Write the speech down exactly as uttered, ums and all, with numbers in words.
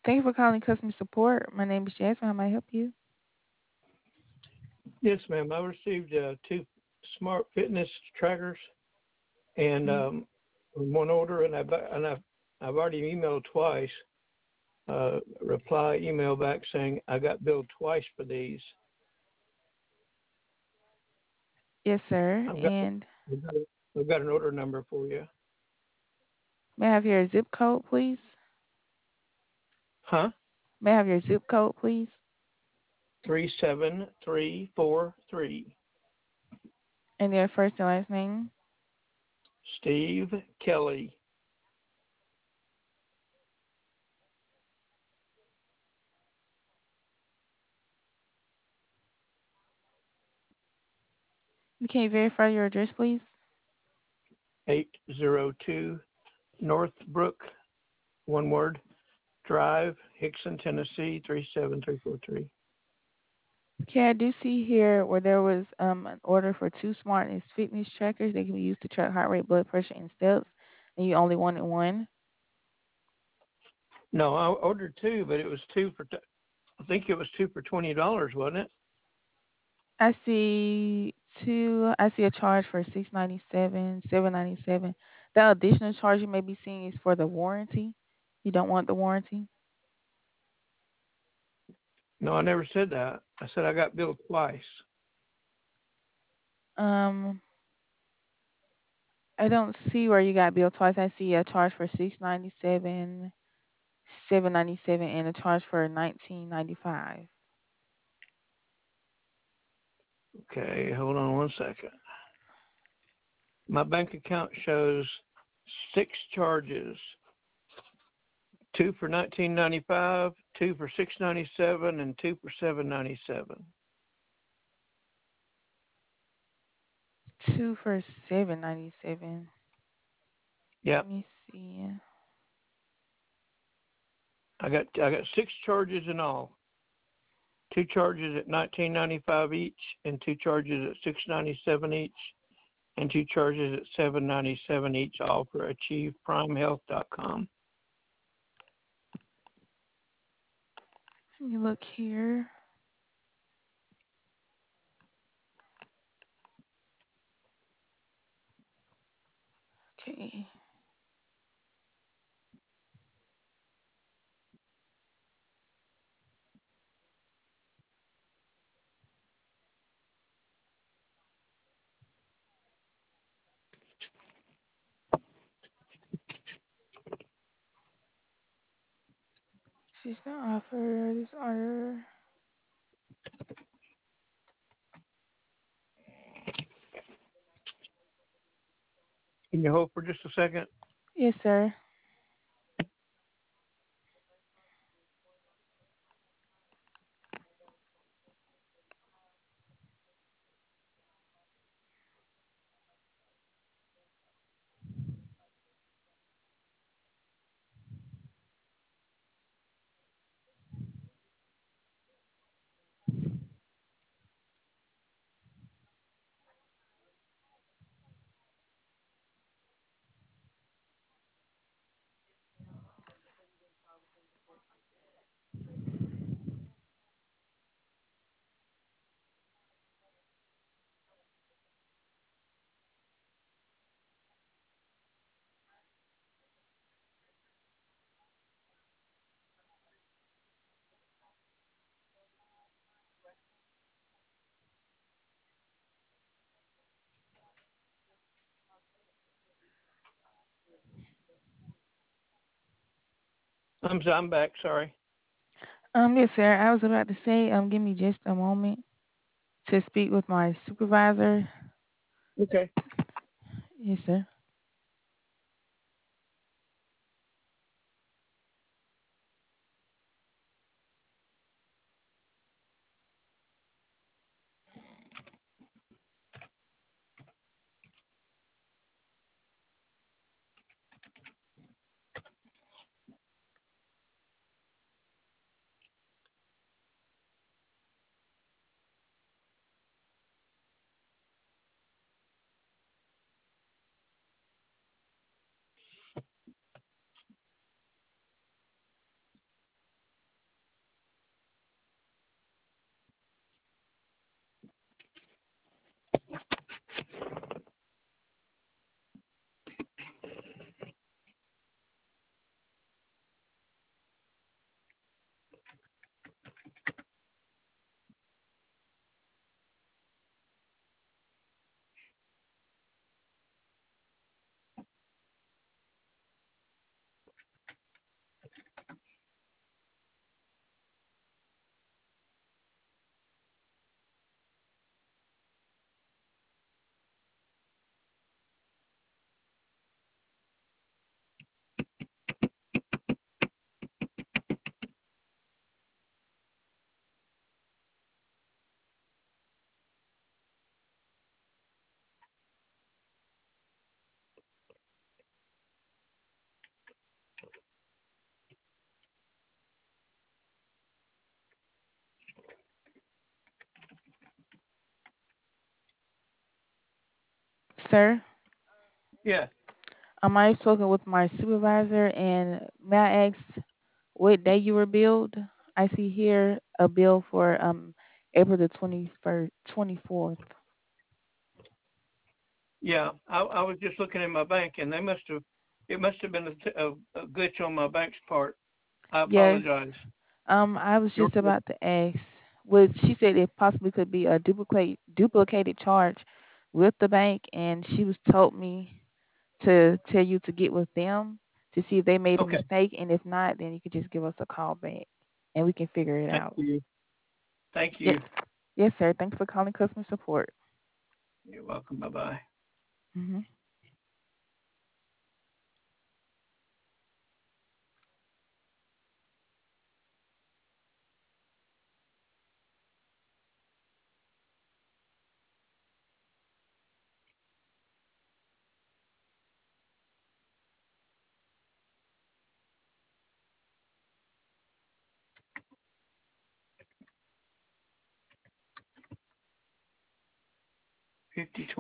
Thank you for calling customer support. My name is Jasmine. How may I help you? Yes, ma'am. I received uh, two smart fitness trackers and Mm. um, one order, and I've and I've I've already emailed twice. Uh, reply email back saying I got billed twice for these. Yes, sir. I've got And I've got, I've got an order number for you. may I have your zip code, please? Huh? May I have your zip code, please? Three seven three four three. And your first and last name? Steve Kelly. Can you verify your address, please? Eight zero two Northbrook, one word, Drive, Hickson, Tennessee, three seven three four three. Okay, I do see here where there was um an order for two smartness fitness trackers. They can be used to track heart rate, blood pressure, and steps. And you only wanted one. No, I ordered two, but it was two for. T- I think it was two for twenty dollars, wasn't it? I see two. I see a charge for six ninety seven, seven ninety seven. The additional charge you may be seeing is for the warranty. You don't want the warranty. No, I never said that. I said I got billed twice. Um, I don't see where you got billed twice. I see a charge for six ninety seven, seven ninety seven, and a charge for nineteen ninety five. Okay, hold on one second. My bank account shows six charges: two for nineteen ninety five, two for six ninety seven, and two for seven ninety seven. Two for seven ninety seven. Let Yep, me see. I got I got six charges in all. Two charges at nineteen ninety five each, and two charges at six ninety seven each, and two charges at seven ninety seven each, all for achieve prime health dot com. Let me look here. Okay. She's not offer this order. Can you hold for just a second? Yes, sir. I'm I'm back. Sorry. Um, yes, sir. I was about to say, um, give me just a moment to speak with my supervisor. Okay. Yes, sir. Sir, Yeah, um, I spoken with my supervisor, and may I ask what day you were billed? I see here a bill for um April the twenty first, twenty fourth. yeah. I, I was just looking at my bank, and they must have. It must have been a, t- a, a glitch on my bank's part. I Yes. apologize. Um, I was You're just about to ask. What she said it possibly could be a duplicate duplicated charge with the bank, and she was told me to tell you to get with them to see if they made a okay. mistake, and if not, then you could just give us a call back, and we can figure it Thank out. you. Thank Yeah. you. Yes, sir. Thanks for calling customer support. You're welcome. Bye bye. Hmm